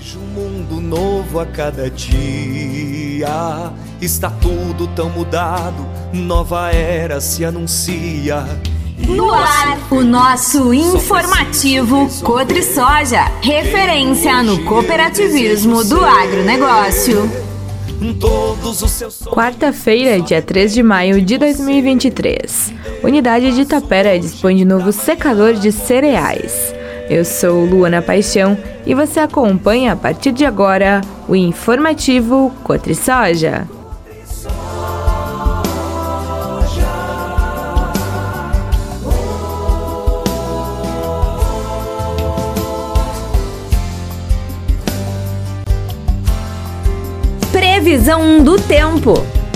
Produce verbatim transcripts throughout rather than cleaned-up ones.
Um mundo novo a cada dia, está tudo tão mudado, nova era se anuncia. No ar, o nosso informativo Cotrisoja, referência no cooperativismo do agronegócio. Quarta-feira, dia três de maio de dois mil e vinte e três. Unidade de Itapera dispõe de novo secador de cereais. Eu sou Luana Paixão e você acompanha a partir de agora o informativo Cotrisoja. Previsão do tempo.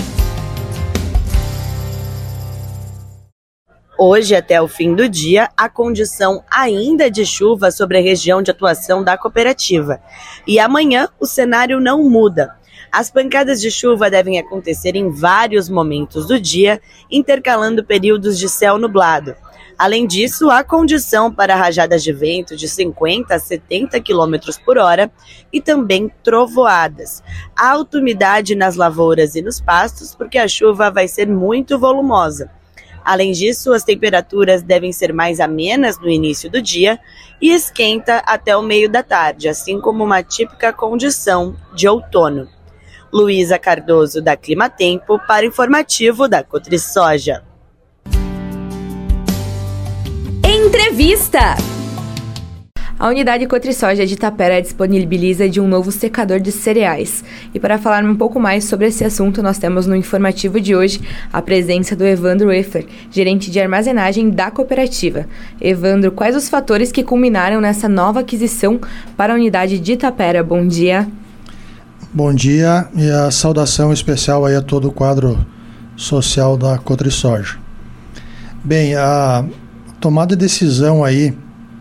Hoje, até o fim do dia, a condição ainda de chuva sobre a região de atuação da cooperativa. E amanhã, o cenário não muda. As pancadas de chuva devem acontecer em vários momentos do dia, intercalando períodos de céu nublado. Além disso, há condição para rajadas de vento de cinquenta a setenta quilômetros por hora e também trovoadas. Há alta umidade nas lavouras e nos pastos, porque a chuva vai ser muito volumosa. Além disso, as temperaturas devem ser mais amenas no início do dia e esquenta até o meio da tarde, assim como uma típica condição de outono. Luísa Cardoso, da Climatempo, para o informativo da Cotrisoja. Entrevista. A unidade Cotrisoja de Itapera disponibiliza de um novo secador de cereais. E para falar um pouco mais sobre esse assunto, nós temos no informativo de hoje a presença do Evandro Effer, gerente de armazenagem da cooperativa. Evandro, quais os fatores que culminaram nessa nova aquisição para a unidade de Itapera? Bom dia. Bom dia e a saudação especial aí a todo o quadro social da Cotrisoja. Bem, a tomada de decisão aí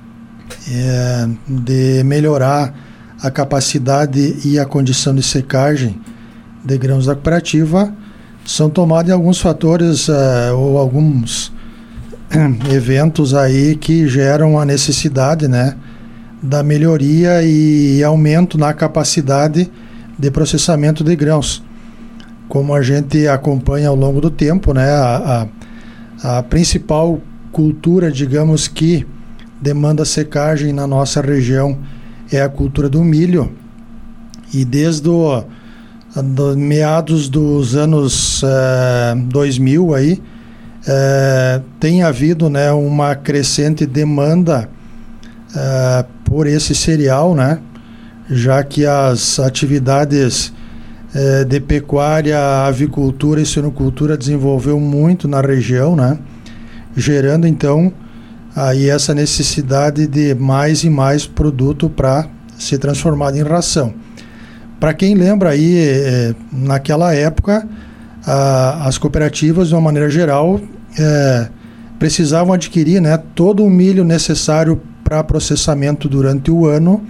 É, de melhorar a capacidade e a condição de secagem de grãos da cooperativa são tomados em alguns fatores uh, ou alguns eventos aí que geram a necessidade, né, da melhoria e aumento na capacidade de processamento de grãos. Como a gente acompanha ao longo do tempo, né, a, a, a principal cultura, digamos que demanda secagem na nossa região é a cultura do milho, e desde o, do, meados dos anos eh, dois mil aí eh, tem havido, né, uma crescente demanda eh, por esse cereal, né, já que as atividades eh, de pecuária, avicultura e suinocultura desenvolveu muito na região, né, gerando então aí essa necessidade de mais e mais produto para ser transformado em ração. Para quem lembra aí, é, naquela época, a, as cooperativas, de uma maneira geral, é, precisavam adquirir, né, todo o milho necessário para processamento durante o ano,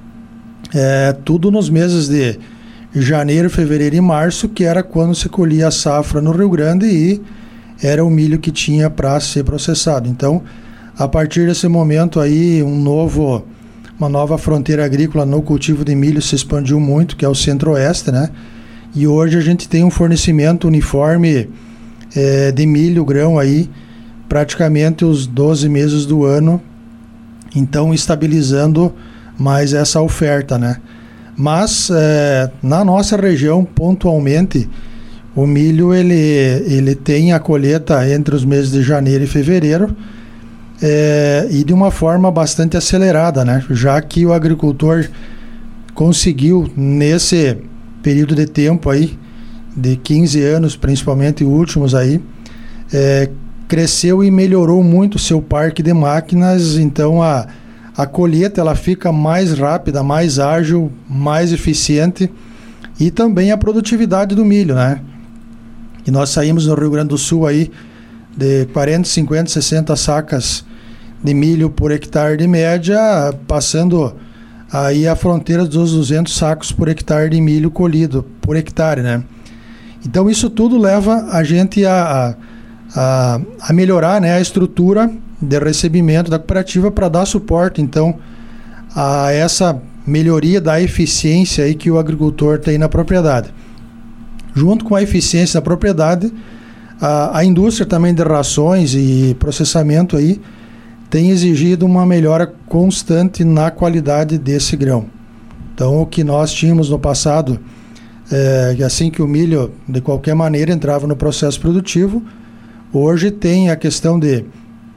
é, tudo nos meses de janeiro, fevereiro e março, que era quando se colhia a safra no Rio Grande e era o milho que tinha para ser processado. Então, a partir desse momento aí, um novo, uma nova fronteira agrícola no cultivo de milho se expandiu muito, que é o Centro-Oeste, né? E hoje a gente tem um fornecimento uniforme é, de milho, grão aí, praticamente os doze meses do ano, então estabilizando mais essa oferta, né? Mas é, na nossa região, pontualmente, o milho ele, ele tem a colheita entre os meses de janeiro e fevereiro, É, e de uma forma bastante acelerada, né? Já que o agricultor conseguiu, nesse período de tempo aí, de quinze anos, principalmente últimos aí, é, cresceu e melhorou muito o seu parque de máquinas, então a, a colheita ela fica mais rápida, mais ágil, mais eficiente, e também a produtividade do milho, né? E nós saímos no Rio Grande do Sul aí de quarenta, cinquenta, sessenta sacas de milho por hectare de média, passando aí a fronteira dos duzentos sacos por hectare de milho colhido por hectare, né? Então isso tudo leva a gente a, a, a melhorar, né, a estrutura de recebimento da cooperativa para dar suporte, então, a essa melhoria da eficiência aí que o agricultor tem na propriedade. Junto com a eficiência da propriedade, a, a indústria também de rações e processamento aí tem exigido uma melhora constante na qualidade desse grão. Então, o que nós tínhamos no passado, é, assim que o milho, de qualquer maneira, entrava no processo produtivo, hoje tem a questão de,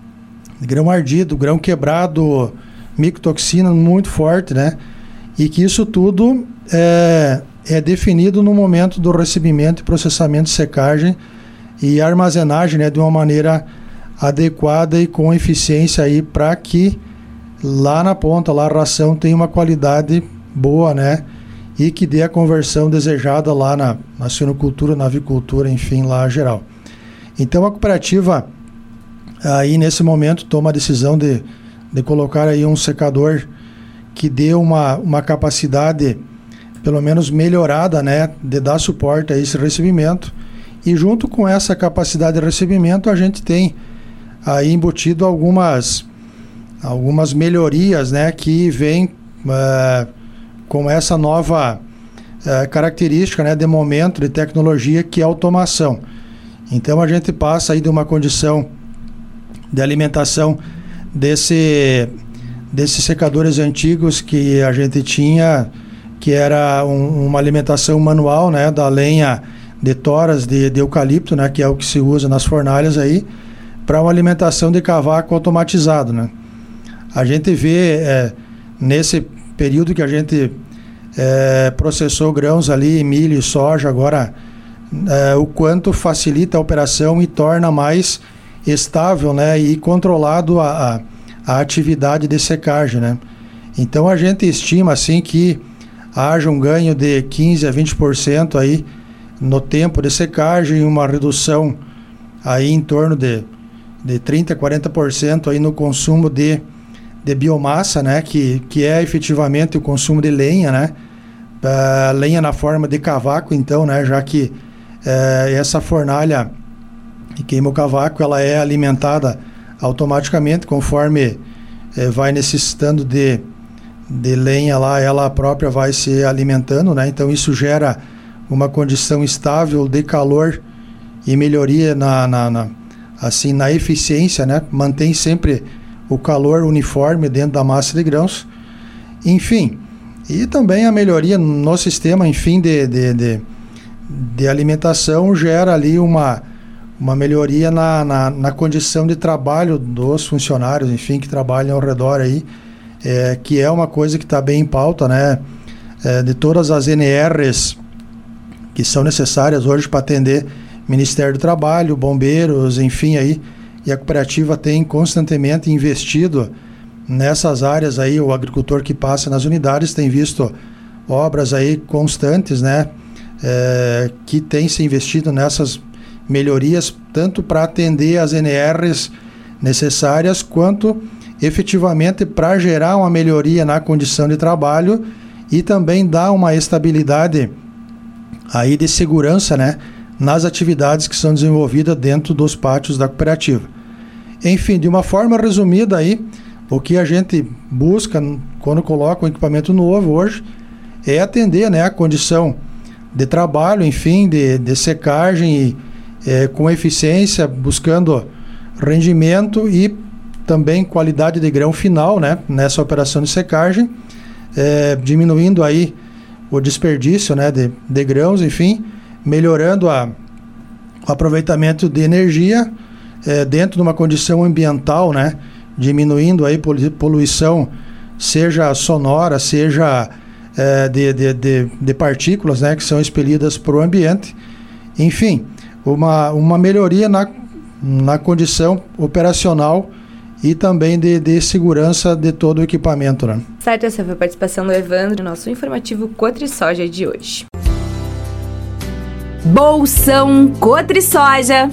de grão ardido, grão quebrado, micotoxina muito forte, né? E que isso tudo é, é definido no momento do recebimento, processamento, secagem e armazenagem, né, de uma maneira adequada e com eficiência aí para que lá na ponta, lá a ração tenha uma qualidade boa, né? E que dê a conversão desejada lá na, na suinocultura, na avicultura, enfim, lá geral. Então a cooperativa aí nesse momento toma a decisão de, de colocar aí um secador que dê uma, uma capacidade pelo menos melhorada, né? De dar suporte a esse recebimento. E junto com essa capacidade de recebimento a gente tem aí embutido algumas, algumas melhorias, né? Que vêm uh, com essa nova uh, característica, né, de momento, de tecnologia, que é a automação. Então a gente passa aí de uma condição de alimentação desse, desses secadores antigos que a gente tinha, que era um, uma alimentação manual, né, da lenha de toras de, de eucalipto, né, que é o que se usa nas fornalhas aí, para uma alimentação de cavaco automatizado, né. A gente vê é, nesse período que a gente é, processou grãos ali, milho e soja, agora é, o quanto facilita a operação e torna mais estável, né, e controlado a, a, a atividade de secagem, né. Então a gente estima assim que haja um ganho de quinze a vinte por cento aí no tempo de secagem, uma redução aí em torno de, de trinta a quarenta por cento aí no consumo de de biomassa, né, que, que é efetivamente o consumo de lenha, né, uh, lenha na forma de cavaco, então, né, já que uh, essa fornalha que queima o cavaco, ela é alimentada automaticamente, conforme uh, vai necessitando de, de lenha lá, ela própria vai se alimentando, né, então isso gera uma condição estável de calor e melhoria na, na, na, assim, na eficiência, né, mantém sempre o calor uniforme dentro da massa de grãos, enfim, e também a melhoria no sistema, enfim, de, de, de, de alimentação gera ali uma, uma melhoria na, na, na condição de trabalho dos funcionários, enfim, que trabalham ao redor aí, é, que é uma coisa que está bem em pauta, né, é, de todas as N Rs que são necessárias hoje para atender Ministério do Trabalho, bombeiros, enfim, aí, e a cooperativa tem constantemente investido nessas áreas aí. O agricultor que passa nas unidades tem visto obras aí constantes, né, é, que tem se investido nessas melhorias, tanto para atender as N Rs necessárias, quanto efetivamente para gerar uma melhoria na condição de trabalho e também dar uma estabilidade aí de segurança, né, nas atividades que são desenvolvidas dentro dos pátios da cooperativa. Enfim, de uma forma resumida aí, o que a gente busca quando coloca um equipamento novo hoje é atender, né, a condição de trabalho, enfim, de, de secagem e, é, com eficiência, buscando rendimento e também qualidade de grão final, né, nessa operação de secagem, é, diminuindo aí o desperdício, né, de, de grãos, enfim, melhorando a, o aproveitamento de energia é, dentro de uma condição ambiental, né, diminuindo aí poluição, seja sonora, seja é, de, de, de, de partículas, né, que são expelidas para o ambiente. Enfim, uma, uma melhoria na, na condição operacional e também de, de segurança de todo o equipamento, né? Certo, essa foi a participação do Evandro no nosso informativo Cotrisoja de hoje. Bolsão Cotrisoja.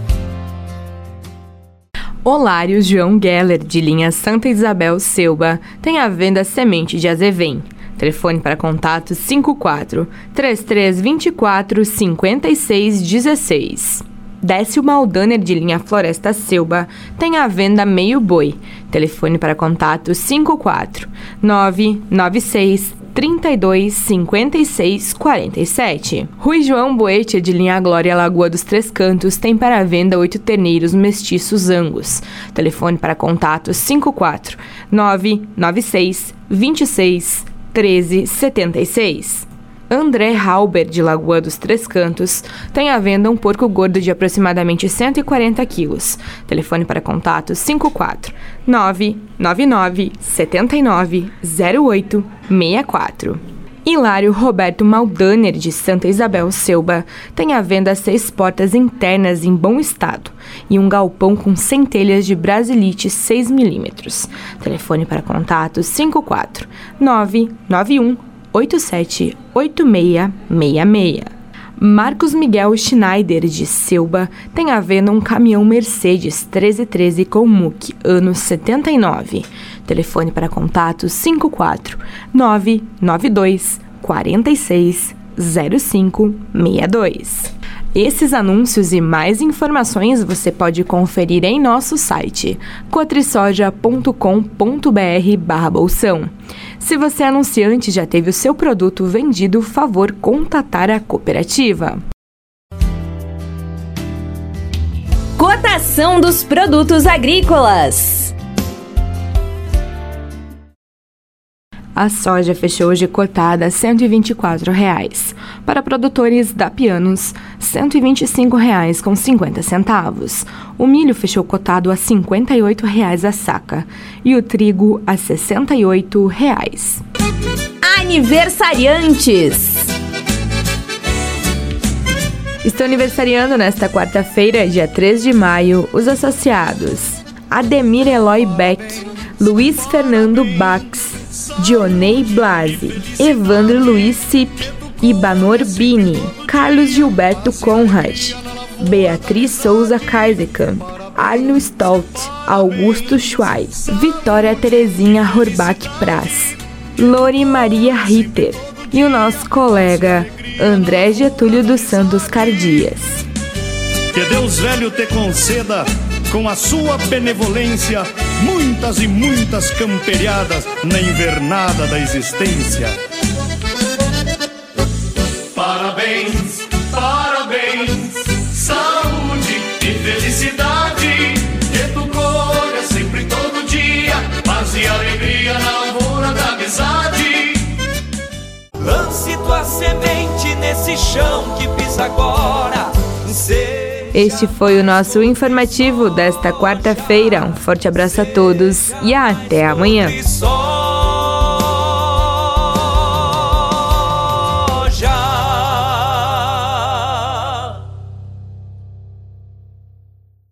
Olários João Geller, de linha Santa Isabel Selba, tem à venda semente de azevém. Telefone para contato cinco quatro, três três dois quatro, cinco seis um seis. Décio Maldaner, de linha Floresta Selba, tem à venda meio boi. Telefone para contato cinco quatro nove nove seis trinta e dois, cinquenta e seis, quarenta e sete. Rui João Boetia, de linha Glória Lagoa dos Três Cantos, tem para venda oito terneiros mestiços Angus. Telefone para contato cinco quatro nove nove seis vinte e seis, treze, setenta e seis. André Halber, de Lagoa dos Três Cantos, tem à venda um porco gordo de aproximadamente cento e quarenta quilos. Telefone para contato cinco quatro nove nove nove sete nove zero oito seis quatro. Hilário Roberto Maldaner, de Santa Isabel Selba, tem à venda seis portas internas em bom estado e um galpão com centelhas de brasilite seis milímetros. Telefone para contato cinco quatro nove nove um oito sete oito seis seis seis. Marcos Miguel Schneider, de Selba, tem à venda um caminhão Mercedes treze treze com M U C, ano setenta e nove. Telefone para contato cinco quatro nove nove dois quatro seis zero cinco seis dois. Esses anúncios e mais informações você pode conferir em nosso site cotrisoja ponto com ponto br barra bolsão. Se você é anunciante e já teve o seu produto vendido, favor contatar a cooperativa. Cotação dos produtos agrícolas. A soja fechou hoje cotada a cento e vinte e quatro reais. Para produtores da Pianos, cento e vinte e cinco reais com cinquenta centavos. O milho fechou cotado a cinquenta e oito reais a saca e o trigo a sessenta e oito reais. Aniversariantes. Estão aniversariando nesta quarta-feira, dia três de maio, os associados: Ademir Eloy Beck, Luiz Fernando Bax, Dionei Blasi, Evandro Luiz Cip, Ibanor Bini, Carlos Gilberto Conrad, Beatriz Souza Kaiserkamp, Arno Stolt, Augusto Schwai, Vitória Terezinha Horbach Praz, Lori Maria Ritter e o nosso colega André Getúlio dos Santos Cardias. Que Deus velho te conceda, com a sua benevolência, muitas e muitas camperiadas na invernada da existência. Parabéns, parabéns, saúde e felicidade, que tu colha sempre todo dia, paz e alegria na lavoura da amizade. Lance tua semente nesse chão que pisa agora. Este foi o nosso informativo desta quarta-feira. Um forte abraço a todos e até amanhã.